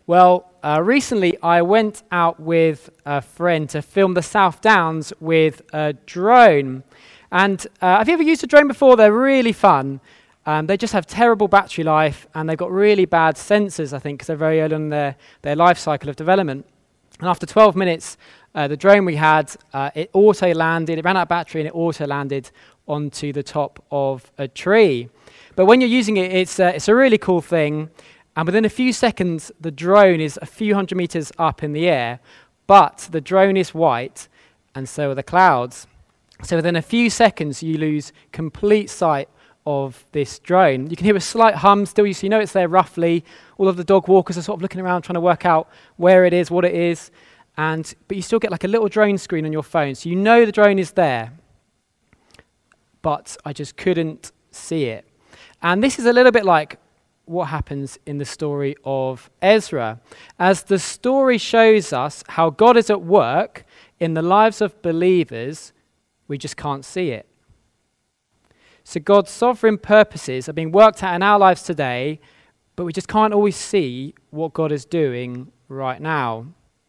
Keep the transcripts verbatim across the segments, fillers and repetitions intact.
Well, uh, recently I went out with a friend to film the South Downs with a drone. And uh, have you ever used a drone before? They're really fun. Um, they just have terrible battery life, and they've got really bad sensors, I think, because they're very early in their, their life cycle of development. And after twelve minutes, uh, the drone we had, uh, it auto-landed, it ran out of battery, and it auto-landed onto the top of a tree. But when you're using it, it's, uh, it's a really cool thing. And within a few seconds, the drone is a few hundred meters up in the air, but the drone is white, and so are the clouds. So within a few seconds, you lose complete sight of this drone. You can hear a slight hum still, so you know it's there roughly. All of the dog walkers are sort of looking around, trying to work out where it is, what it is, and but you still get like a little drone screen on your phone, so you know the drone is there. But I just couldn't see it. And this is a little bit like what happens in the story of Ezra. As the story shows us how God is at work in the lives of believers, we just can't see it. So God's sovereign purposes are being worked out in our lives today, but we just can't always see what God is doing right now.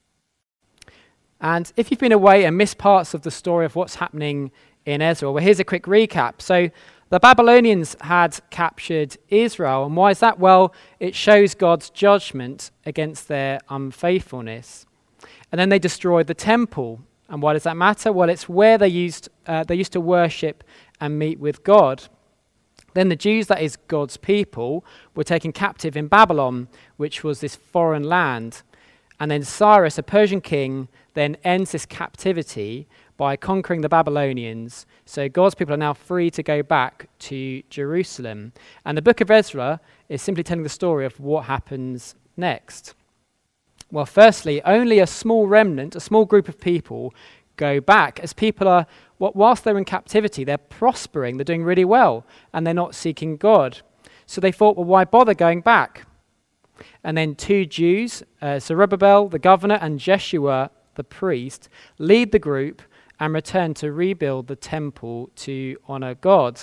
And if you've been away and missed parts of the story of what's happening in Ezra, well, here's a quick recap. So the Babylonians had captured Israel, and why is that? Well, it shows God's judgment against their unfaithfulness. And then they destroyed the temple. And why does that matter? Well, it's where they used uh, they used to worship and meet with God. Then the Jews, that is God's people, were taken captive in Babylon, which was this foreign land. And then Cyrus, a Persian king, then ends this captivity by conquering the Babylonians. So God's people are now free to go back to Jerusalem. And the book of Ezra is simply telling the story of what happens next. Well, firstly, only a small remnant, a small group of people go back, as people are, whilst they're in captivity, they're prospering, they're doing really well, and they're not seeking God. So they thought, well, why bother going back? And then two Jews, uh, Zerubbabel, the governor, and Jeshua, the priest, lead the group and return to rebuild the temple to honor God.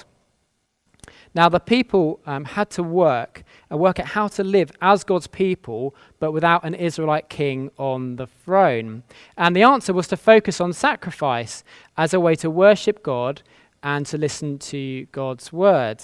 Now, the people um, had to work and work out how to live as God's people, but without an Israelite king on the throne. And the answer was to focus on sacrifice as a way to worship God and to listen to God's word.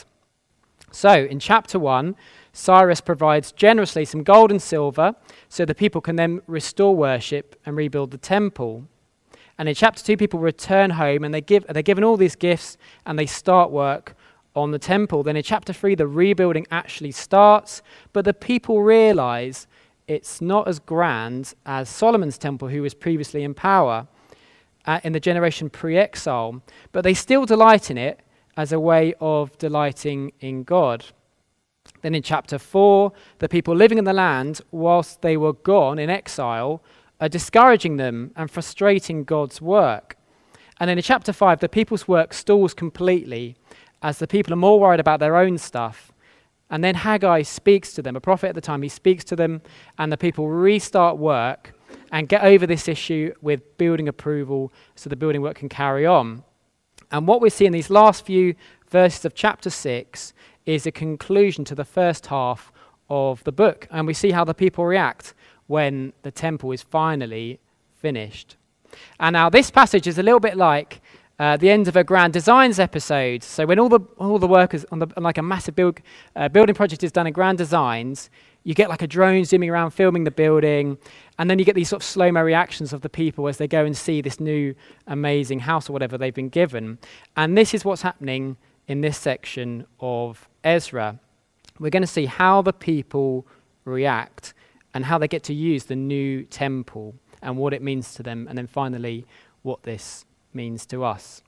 So, in chapter one, Cyrus provides generously some gold and silver so the people can then restore worship and rebuild the temple. And in chapter two, people return home and they give, they're given all these gifts and they start work on the temple. Then in chapter three, the rebuilding actually starts, but the people realize it's not as grand as Solomon's temple, who was previously in power uh, in the generation pre-exile, but they still delight in it as a way of delighting in God. Then in chapter four, the people living in the land whilst they were gone in exile are discouraging them and frustrating God's work. And then in chapter five, the people's work stalls completely as the people are more worried about their own stuff. And then Haggai speaks to them, a prophet at the time, he speaks to them, and the people restart work and get over this issue with building approval so the building work can carry on. And what we see in these last few verses of chapter six is a conclusion to the first half of the book. And we see how the people react when the temple is finally finished. And now this passage is a little bit like Uh, the end of a grand designs episode. So when all the all the workers on the on like a massive build, uh, building project is done in grand designs, you get like a drone zooming around filming the building, and then you get these sort of slow-mo reactions of the people as they go and see this new amazing house or whatever they've been given. And this is what's happening in this section of Ezra. We're going to see how the people react and how they get to use the new temple and what it means to them, and then finally what this means to us.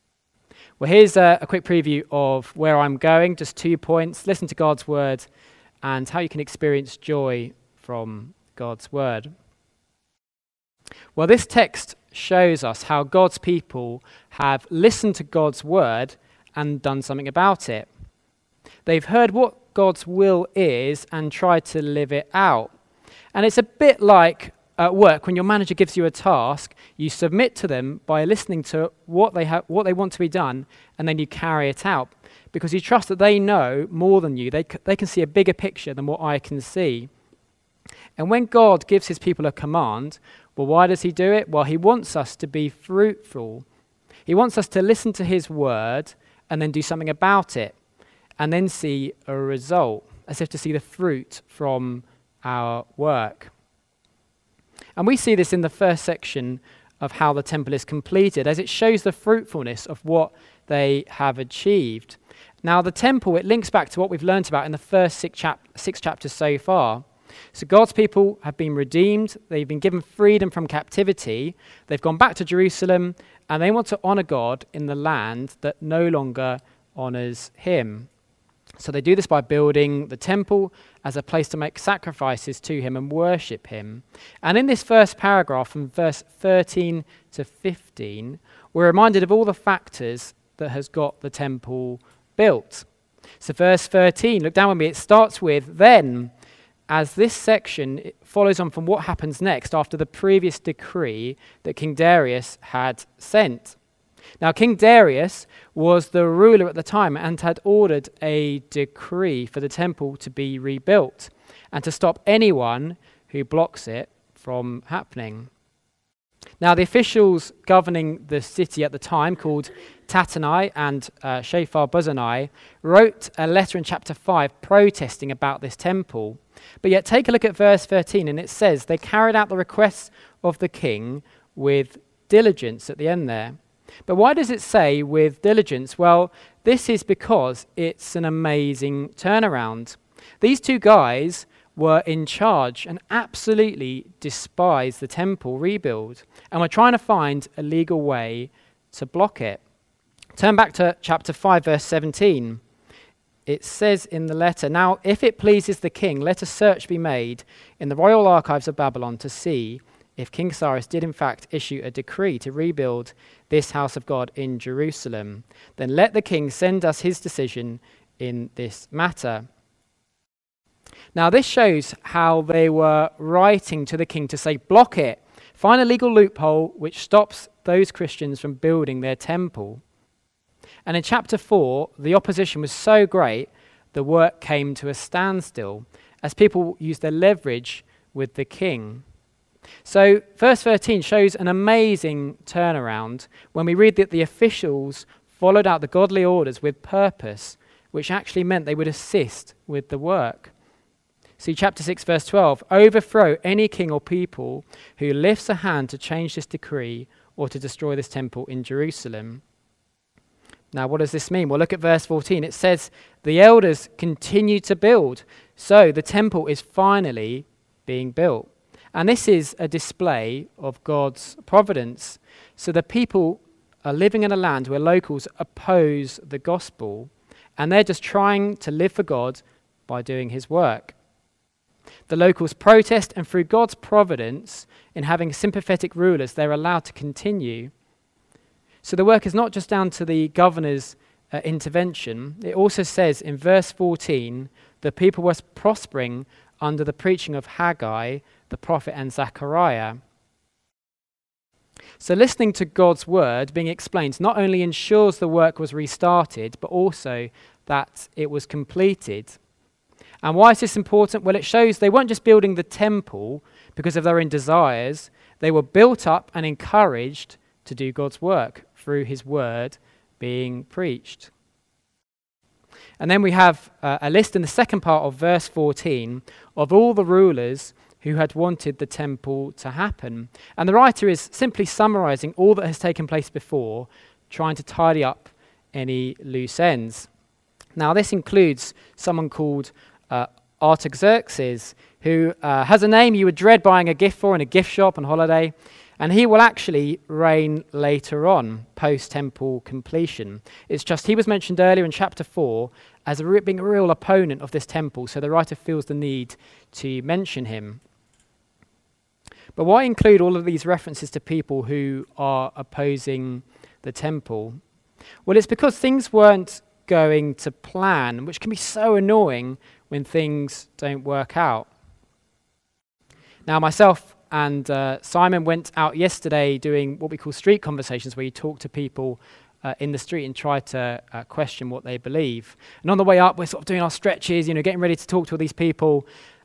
Well, here's a, a quick preview of where I'm going, just two points. Listen to God's word and how you can experience joy from God's word. Well, this text shows us how God's people have listened to God's word and done something about it. They've heard what God's will is and tried to live it out. And it's a bit like at work, when your manager gives you a task, you submit to them by listening to what they ha- what they want to be done, and then you carry it out. Because you trust that they know more than you. They, c- they can see a bigger picture than what I can see. And when God gives his people a command, well, why does he do it? Well, he wants us to be fruitful. He wants us to listen to his word and then do something about it, and then see a result, as if to see the fruit from our work. And we see this in the first section of how the temple is completed, as it shows the fruitfulness of what they have achieved. Now, the temple, it links back to what we've learnt about in the first six, chap- six chapters so far. So God's people have been redeemed, they've been given freedom from captivity, they've gone back to Jerusalem, and they want to honour God in the land that no longer honours him. So they do this by building the temple as a place to make sacrifices to him and worship him. And in this first paragraph, from verse thirteen to fifteen, we're reminded of all the factors that has got the temple built. So verse thirteen, look down with me, it starts with, then, as this section it follows on from what happens next after the previous decree that King Darius had sent. Now, King Darius was the ruler at the time and had ordered a decree for the temple to be rebuilt and to stop anyone who blocks it from happening. Now, the officials governing the city at the time, called Tattenai and uh, Shethar-bozenai, wrote a letter in chapter five protesting about this temple. But yet, take a look at verse thirteen, and it says, they carried out the requests of the king with diligence at the end there. But why does it say with diligence? Well, this is because it's an amazing turnaround. These two guys were in charge and absolutely despised the temple rebuild, and were trying to find a legal way to block it. Turn back to chapter five, verse seventeen. It says in the letter, now if it pleases the king, let a search be made in the royal archives of Babylon to see if King Cyrus did in fact issue a decree to rebuild this house of God in Jerusalem. Then let the king send us his decision in this matter. Now this shows how they were writing to the king to say, block it, find a legal loophole which stops those Christians from building their temple. And in chapter four, the opposition was so great, the work came to a standstill as people used their leverage with the king. So verse thirteen shows an amazing turnaround when we read that the officials followed out the godly orders with purpose, which actually meant they would assist with the work. See chapter six, verse twelve, overthrow any king or people who lifts a hand to change this decree or to destroy this temple in Jerusalem. Now, what does this mean? Well, look at verse fourteen. It says, the elders continue to build. So the temple is finally being built. And this is a display of God's providence. So the people are living in a land where locals oppose the gospel, and they're just trying to live for God by doing his work. The locals protest, and through God's providence in having sympathetic rulers, they're allowed to continue. So the work is not just down to the governor's uh, intervention. It also says in verse fourteen, the people were prospering under the preaching of Haggai, the prophet, and Zechariah. So listening to God's word being explained not only ensures the work was restarted, but also that it was completed. And why is this important? Well, it shows they weren't just building the temple because of their own desires. They were built up and encouraged to do God's work through his word being preached. And then we have uh, a list in the second part of verse fourteen of all the rulers who had wanted the temple to happen. And the writer is simply summarizing all that has taken place before, trying to tidy up any loose ends. Now, this includes someone called uh, Artaxerxes, who uh, has a name you would dread buying a gift for in a gift shop on holiday, and he will actually reign later on, post-temple completion. It's just he was mentioned earlier in chapter four as a re- being a real opponent of this temple, so the writer feels the need to mention him. But why include all of these references to people who are opposing the temple? Well, it's because things weren't going to plan, which can be so annoying when things don't work out. Now, myself and uh, Simon went out yesterday doing what we call street conversations, where you talk to people uh, in the street and try to uh, question what they believe. And on the way up, we're sort of doing our stretches, you know, getting ready to talk to all these people.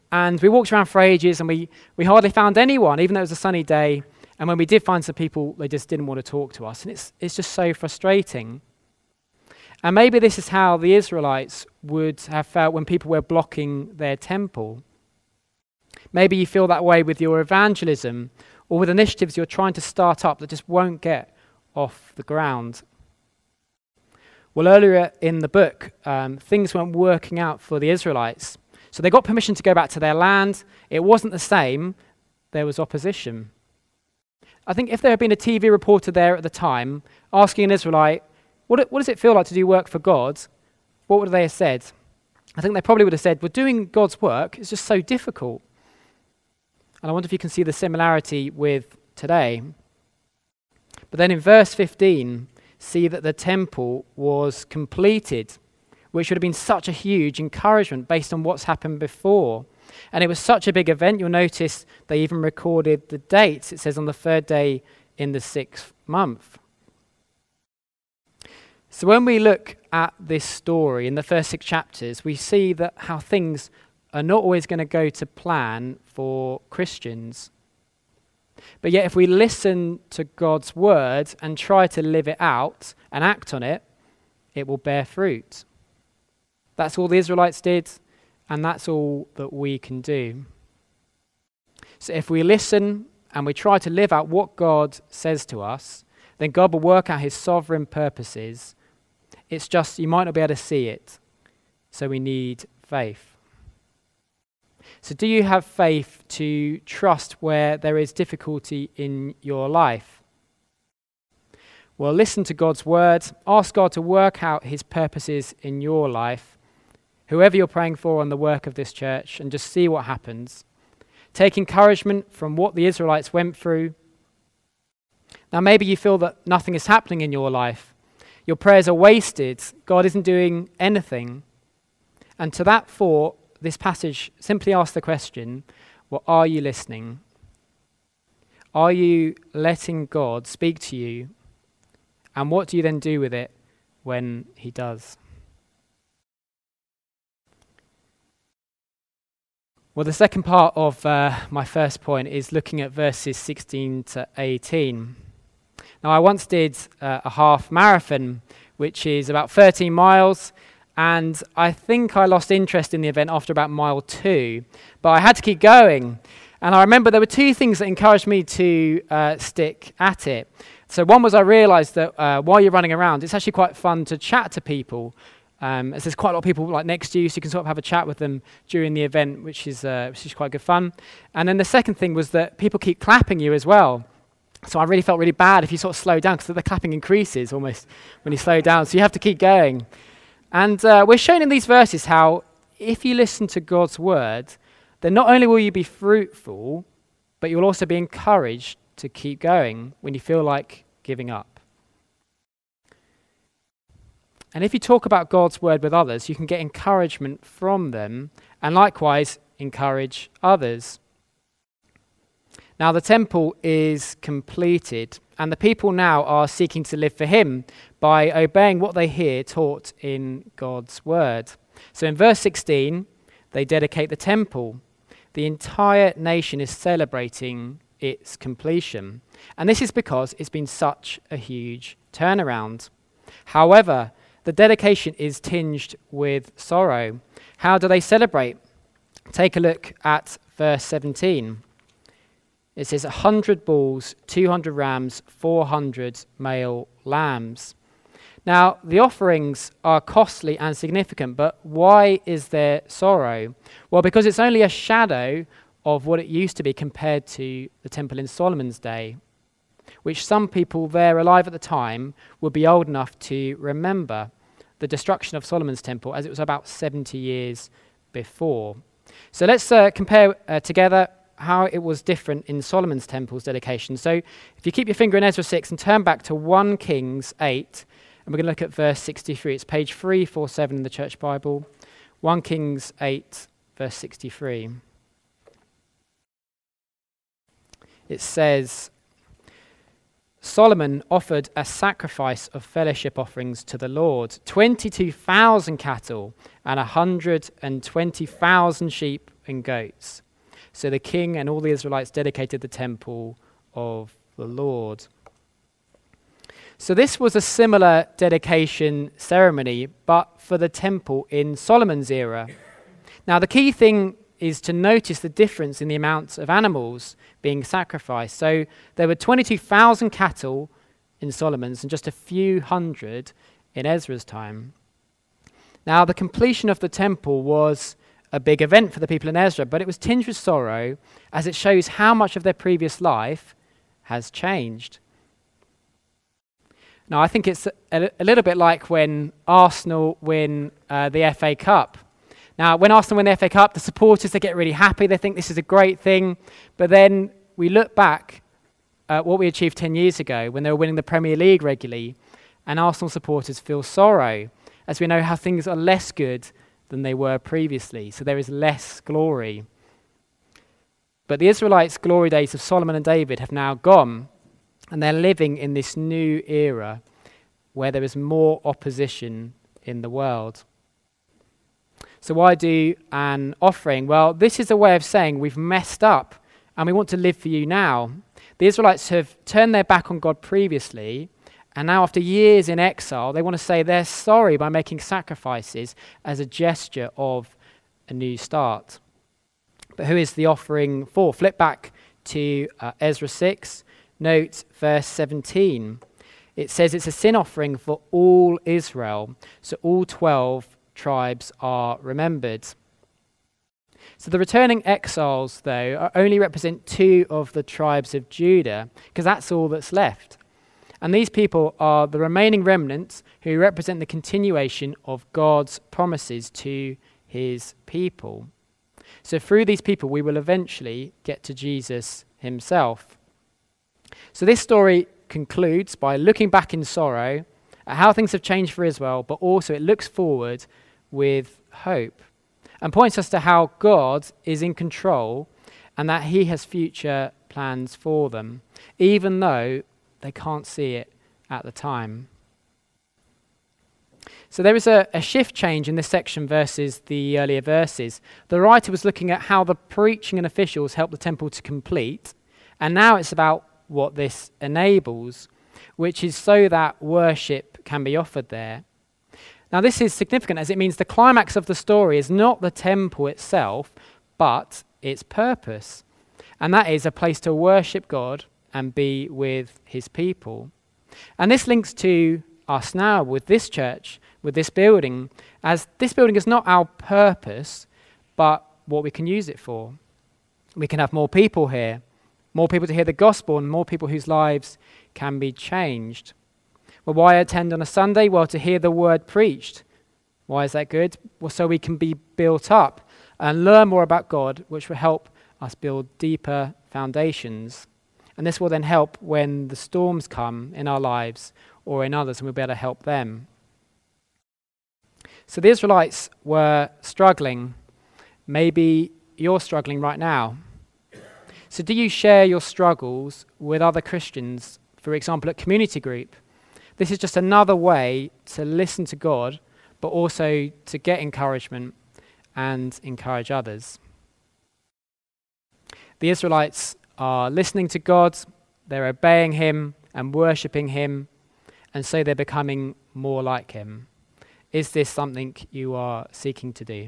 And we walked around for ages and we, we hardly found anyone, even though it was a sunny day. And when we did find some people, they just didn't want to talk to us. And it's, it's just so frustrating. And maybe this is how the Israelites would have felt when people were blocking their temple. Maybe you feel that way with your evangelism or with initiatives you're trying to start up that just won't get off the ground. Well, earlier in the book, um, things weren't working out for the Israelites. So they got permission to go back to their land. It wasn't the same. There was opposition. I think if there had been a T V reporter there at the time asking an Israelite, what, what does it feel like to do work for God? What would they have said? I think they probably would have said, well, doing God's work is just so difficult. And I wonder if you can see the similarity with today. But then in verse fifteen, see that the temple was completed, which would have been such a huge encouragement based on what's happened before. And it was such a big event, you'll notice they even recorded the dates. It says on the third day in the sixth month. So when we look at this story in the first six chapters, we see that how things are not always going to go to plan for Christians. But yet if we listen to God's word and try to live it out and act on it, it will bear fruit. That's all the Israelites did, and that's all that we can do. So if we listen and we try to live out what God says to us, then God will work out his sovereign purposes. It's just you might not be able to see it, so we need faith. So do you have faith to trust where there is difficulty in your life? Well, listen to God's word. Ask God to work out his purposes in your life, whoever you're praying for on the work of this church, and just see what happens. Take encouragement from what the Israelites went through. Now, maybe you feel that nothing is happening in your life. Your prayers are wasted. God isn't doing anything. And to that thought, this passage simply asks the question, well, are you listening? Are you letting God speak to you? And what do you then do with it when he does? Well, the second part of uh, my first point is looking at verses sixteen to eighteen. Now, I once did uh, a half marathon, which is about thirteen miles, and I think I lost interest in the event after about mile two, but I had to keep going. And I remember there were two things that encouraged me to uh, stick at it. So one was I realized that uh, while you're running around, it's actually quite fun to chat to people. Um, as there's quite a lot of people like next to you, so you can sort of have a chat with them during the event, which is uh, which is quite good fun. And then the second thing was that people keep clapping you as well. So I really felt really bad if you sort of slow down, because the clapping increases almost when you slow down. So you have to keep going. And uh, we're shown in these verses how if you listen to God's word, then not only will you be fruitful, but you'll also be encouraged to keep going when you feel like giving up. And if you talk about God's word with others, you can get encouragement from them and likewise encourage others. Now the temple is completed and the people now are seeking to live for him by obeying what they hear taught in God's word. So in verse sixteen, they dedicate the temple. The entire nation is celebrating its completion. And this is because it's been such a huge turnaround. However, the dedication is tinged with sorrow. How do they celebrate? Take a look at verse seventeen. It says one hundred bulls, two hundred rams, four hundred male lambs. Now, the offerings are costly and significant, but why is there sorrow? Well, because it's only a shadow of what it used to be compared to the temple in Solomon's day, which some people there alive at the time would be old enough to remember the destruction of Solomon's temple, as it was about seventy years before. So let's uh, compare uh, together how it was different in Solomon's temple's dedication. So if you keep your finger in Ezra six and turn back to First Kings eight, and we're going to look at verse sixty-three. It's page three forty-seven in the Church Bible. First Kings eight, verse sixty-three. It says, Solomon offered a sacrifice of fellowship offerings to the Lord, twenty-two thousand cattle and one hundred twenty thousand sheep and goats. So the king and all the Israelites dedicated the temple of the Lord. So this was a similar dedication ceremony, but for the temple in Solomon's era. Now the key thing is to notice the difference in the amount of animals being sacrificed. So there were twenty-two thousand cattle in Solomon's and just a few hundred in Ezra's time. Now the completion of the temple was a big event for the people in Ezra, but it was tinged with sorrow as it shows how much of their previous life has changed. Now I think it's a, a little bit like when Arsenal win uh, the F A Cup. Now when Arsenal win the F A Cup, the supporters, they get really happy, they think this is a great thing, but then we look back at what we achieved ten years ago when they were winning the Premier League regularly, and Arsenal supporters feel sorrow as we know how things are less good than they were previously, so there is less glory. But the Israelites' glory days of Solomon and David have now gone, and they're living in this new era where there is more opposition in the world. So why do an offering? Well, this is a way of saying we've messed up and we want to live for you now. The Israelites have turned their back on God previously, and now after years in exile, they want to say they're sorry by making sacrifices as a gesture of a new start. But who is the offering for? Flip back to uh, Ezra six. Note verse seventeen. It says it's a sin offering for all Israel. So all twelve tribes are remembered. So the returning exiles, though, only represent two of the tribes of Judah, because that's all that's left. And these people are the remaining remnants who represent the continuation of God's promises to his people. So through these people, we will eventually get to Jesus himself. So this story concludes by looking back in sorrow at how things have changed for Israel, but also it looks forward with hope and points us to how God is in control and that he has future plans for them, even though they can't see it at the time. So there is a, a shift change in this section versus the earlier verses. The writer was looking at how the preaching and officials helped the temple to complete, and now it's about what this enables, which is so that worship can be offered there. Now this is significant as it means the climax of the story is not the temple itself, but its purpose. And that is a place to worship God and be with his people. And this links to us now with this church, with this building, as this building is not our purpose, but what we can use it for. We can have more people here, more people to hear the gospel, and more people whose lives can be changed. Well, why attend on a Sunday? Well, to hear the word preached. Why is that good? Well, so we can be built up and learn more about God, which will help us build deeper foundations. And this will then help when the storms come in our lives or in others, and we'll be able to help them. So the Israelites were struggling. Maybe you're struggling right now. So do you share your struggles with other Christians, for example, at community group? This is just another way to listen to God, but also to get encouragement and encourage others. The Israelites are listening to God, they're obeying him and worshipping him, and so they're becoming more like him. Is this something you are seeking to do?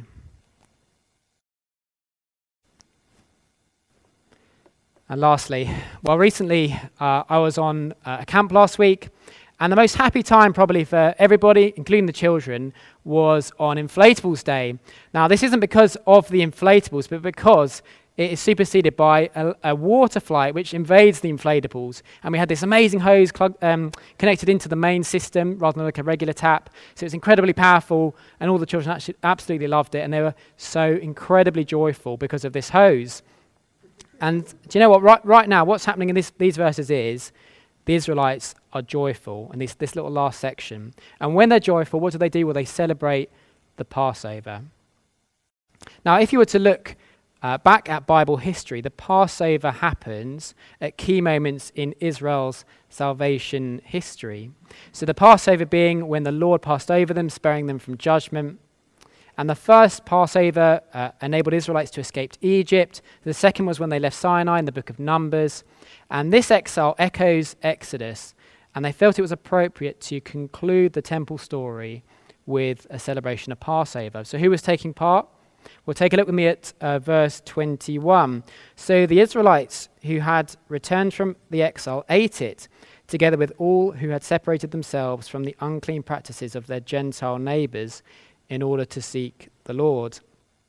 And lastly, well, recently uh, I was on uh, a camp last week, and the most happy time probably for everybody, including the children, was on Inflatables Day. Now, this isn't because of the inflatables, but because it is superseded by a, a water flight which invades the inflatables. And we had this amazing hose clog, um, connected into the main system rather than like a regular tap. So it's incredibly powerful, and all the children actually absolutely loved it, and they were so incredibly joyful because of this hose. And do you know what? Right, right now, what's happening in this, these verses is the Israelites are joyful in this, this little last section. And when they're joyful, what do they do? Well, they celebrate the Passover. Now, if you were to look uh, back at Bible history, the Passover happens at key moments in Israel's salvation history. So the Passover being when the Lord passed over them, sparing them from judgment. And the first Passover uh, enabled Israelites to escape Egypt. The second was when they left Sinai in the book of Numbers. And this exile echoes Exodus, and they felt it was appropriate to conclude the temple story with a celebration of Passover. So who was taking part? Well, take a look with me at uh, verse twenty-one. So the Israelites who had returned from the exile ate it, together with all who had separated themselves from the unclean practices of their Gentile neighbors in order to seek the Lord.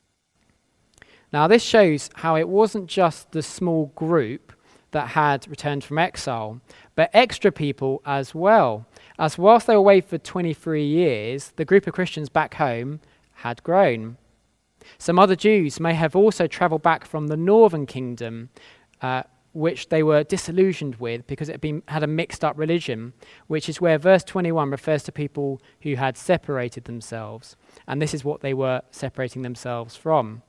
Now this shows how it wasn't just the small group that had returned from exile, but extra people as well. As whilst they were away for twenty-three years, the group of Christians back home had grown. Some other Jews may have also travelled back from the northern kingdom, uh, which they were disillusioned with because it had, been, had a mixed up religion, which is where verse twenty-one refers to people who had separated themselves. And this is what they were separating themselves from.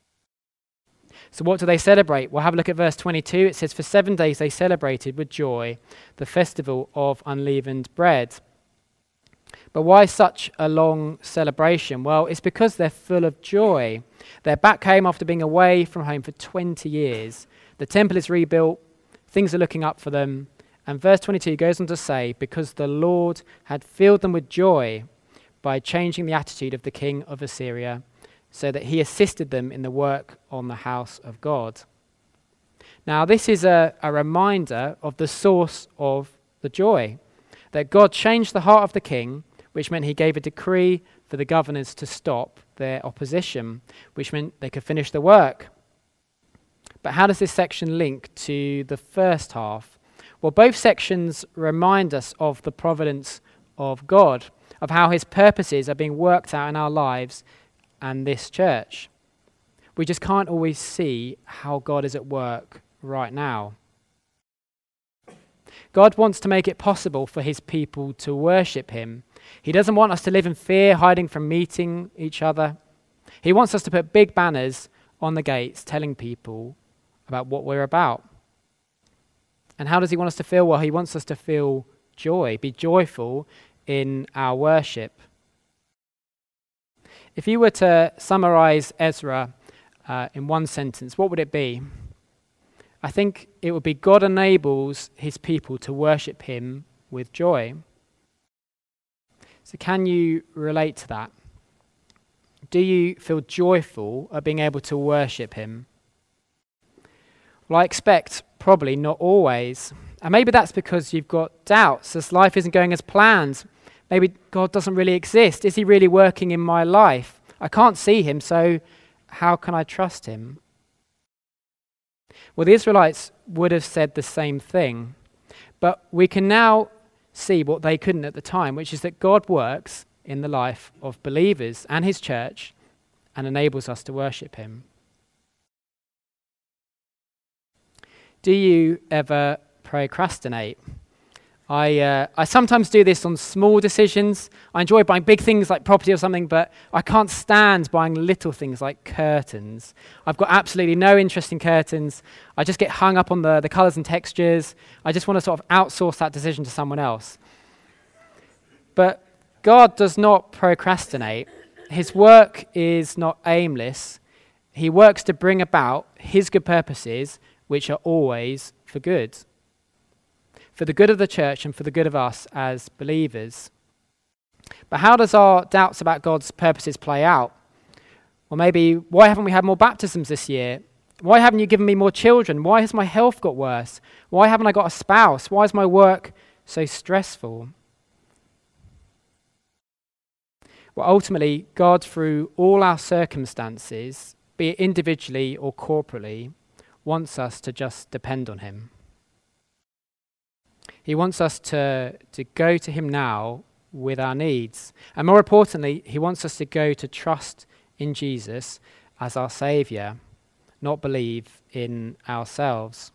So what do they celebrate? Well, have a look at verse twenty-two. It says, for seven days they celebrated with joy the festival of unleavened bread. But why such a long celebration? Well, it's because they're full of joy. They're back home after being away from home for twenty years. The temple is rebuilt. Things are looking up for them. And verse twenty-two goes on to say, because the Lord had filled them with joy by changing the attitude of the king of Assyria, so that he assisted them in the work on the house of God. Now, this is a, a reminder of the source of the joy, that God changed the heart of the king, which meant he gave a decree for the governors to stop their opposition, which meant they could finish the work. But how does this section link to the first half? Well, both sections remind us of the providence of God, of how his purposes are being worked out in our lives and this church. We just can't always see how God is at work right now. God wants to make it possible for his people to worship him. He doesn't want us to live in fear, hiding from meeting each other. He wants us to put big banners on the gates telling people about what we're about. And how does he want us to feel? Well, he wants us to feel joy, be joyful in our worship. If you were to summarize Ezra uh, in one sentence, what would it be? I think it would be God enables his people to worship him with joy. So can you relate to that? Do you feel joyful at being able to worship him? Well, I expect probably not always. And maybe that's because you've got doubts as life isn't going as planned. Maybe God doesn't really exist. Is he really working in my life? I can't see him, so how can I trust him? Well, the Israelites would have said the same thing, but we can now see what they couldn't at the time, which is that God works in the life of believers and his church and enables us to worship him. Do you ever procrastinate? I uh, I sometimes do this on small decisions. I enjoy buying big things like property or something, but I can't stand buying little things like curtains. I've got absolutely no interest in curtains. I just get hung up on the, the colours and textures. I just want to sort of outsource that decision to someone else. But God does not procrastinate. His work is not aimless. He works to bring about his good purposes, which are always for good. For the good of the church and for the good of us as believers. But how does our doubts about God's purposes play out? Well, maybe, why haven't we had more baptisms this year? Why haven't you given me more children? Why has my health got worse? Why haven't I got a spouse? Why is my work so stressful? Well, ultimately, God, through all our circumstances, be it individually or corporately, wants us to just depend on him. He wants us to, to go to him now with our needs. And more importantly, he wants us to go to trust in Jesus as our Saviour, not believe in ourselves.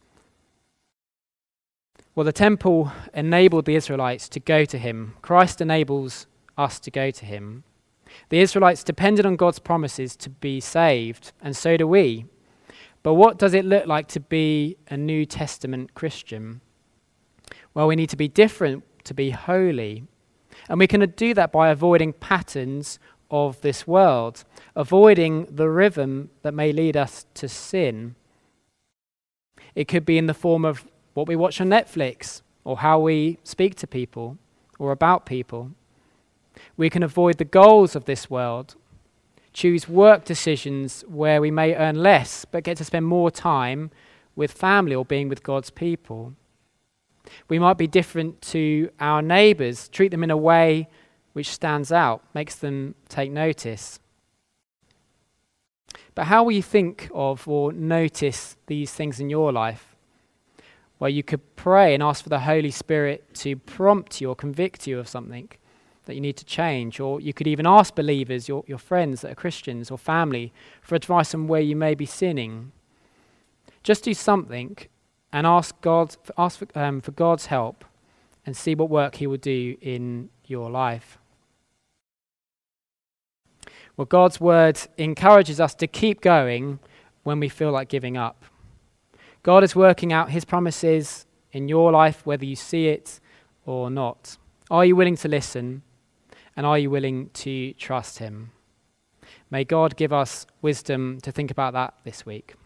Well, the temple enabled the Israelites to go to him. Christ enables us to go to him. The Israelites depended on God's promises to be saved, and so do we. But what does it look like to be a New Testament Christian? Well, we need to be different to be holy. And we can do that by avoiding patterns of this world, avoiding the rhythm that may lead us to sin. It could be in the form of what we watch on Netflix, or how we speak to people, or about people. We can avoid the goals of this world, choose work decisions where we may earn less but get to spend more time with family or being with God's people. We might be different to our neighbours, treat them in a way which stands out, makes them take notice. But how will you think of or notice these things in your life? Well, you could pray and ask for the Holy Spirit to prompt you or convict you of something that you need to change. Or you could even ask believers, your, your friends that are Christians or family, for advice on where you may be sinning. Just do something and ask God, ask for, um, for God's help and see what work he will do in your life. Well, God's word encourages us to keep going when we feel like giving up. God is working out his promises in your life, whether you see it or not. Are you willing to listen? And are you willing to trust him? May God give us wisdom to think about that this week.